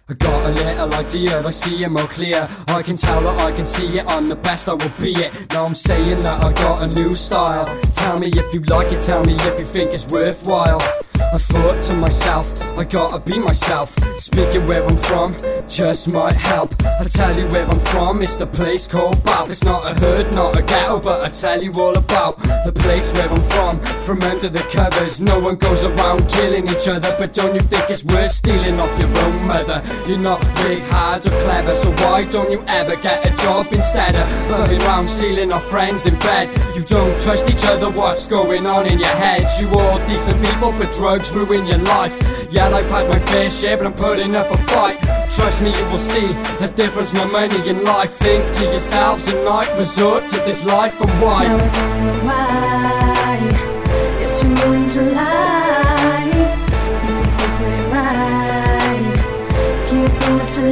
I got a little idea, I see it more clear. I can tell that I can see it, I'm the best, I will be it. Now I'm saying that I got a new style. Tell me if you like it, tell me if you think it's worthwhile. I thought to myself, I gotta be myself. Speaking where I'm from just might help. I'll tell you where I'm from, it's the place called Bath. It's not a hood, not a ghetto, but I'll tell you all about the place where I'm from under the covers. No one goes around killing each other, but don't you think it's worth stealing off your own mother? You're not big, hard or clever, so why don't you ever get a job instead of running around stealing our friends in bed? You don't trust each other, what's going on in your heads? You all decent people, but drugs ruin your life. Yeah, I've had my fair share, but I'm putting up a fight. Trust me, you will see a difference, more money in life. Think to yourselves and not resort to this life and why. Now I don't know why. Yes, you ruined your life. You can still put it right. You do what you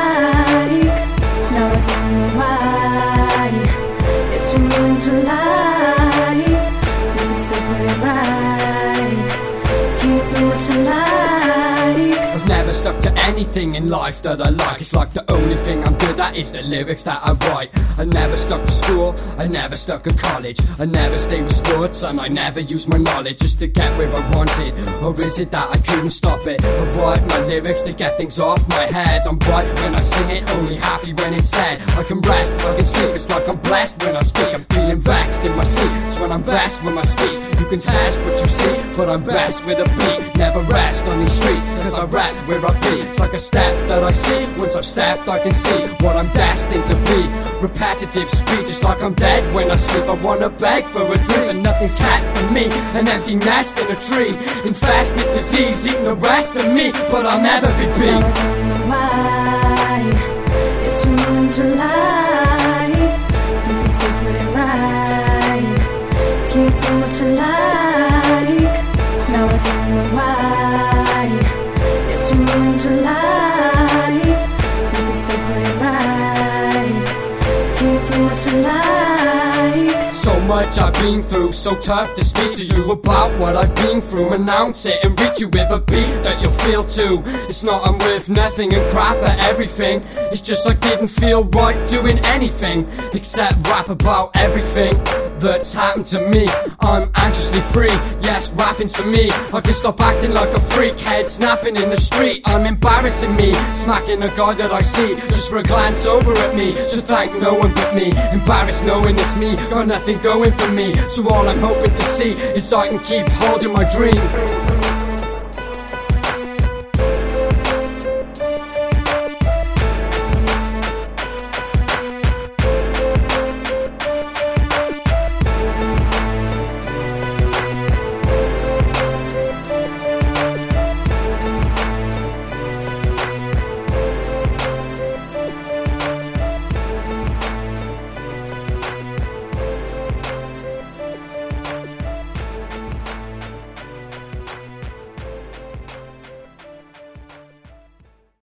like. Now I don't know why. Yes, you ruined your life. You can still put it right. You do what you like. I've never stuck to anything in life that I like. It's like the only thing I'm good at is the lyrics that I write. I never stuck to school, I never stuck at college. I never stayed with sports and I never used my knowledge just to get where I wanted. Or is it that I couldn't stop it? I write my lyrics to get things off my head. I'm bright when I sing it, only happy when it's said. I can rest, I can sleep, it's like I'm blessed when I speak. I'm feeling vexed in my seat, it's when I'm best with my speech. You can test what you see, but I'm best with a beat. Never rest on these streets, cause I rap where I be. It's like a step that I see, once I've stepped I can see what I'm destined to be. Repetitive speech, it's like I'm dead when I sleep. I wanna beg for a dream and nothing's cat for me. An empty nest in a tree, infested disease eating the rest of me, but I'll never be beat. Now I don't know why. Yes, you ruined your life. You can still put it right. You do what you like. Now I don't know why. Yes, you ruined your life. You can still put it right. You do what you like. So much I've been through, so tough to speak to you about what I've been through. Announce it and reach you with a beat that you'll feel too. It's not I'm worth nothing and crap at everything. It's just I didn't feel right doing anything except rap about everything that's happened to me. I'm anxiously free, yes, rapping's for me. I can stop acting like a freak, head snapping in the street. I'm embarrassing me, smacking a guy that I see just for a glance over at me. So thank no one but me, embarrassed knowing it's me. Got nothing going for me, so all I'm hoping to see is I can keep holding my dream.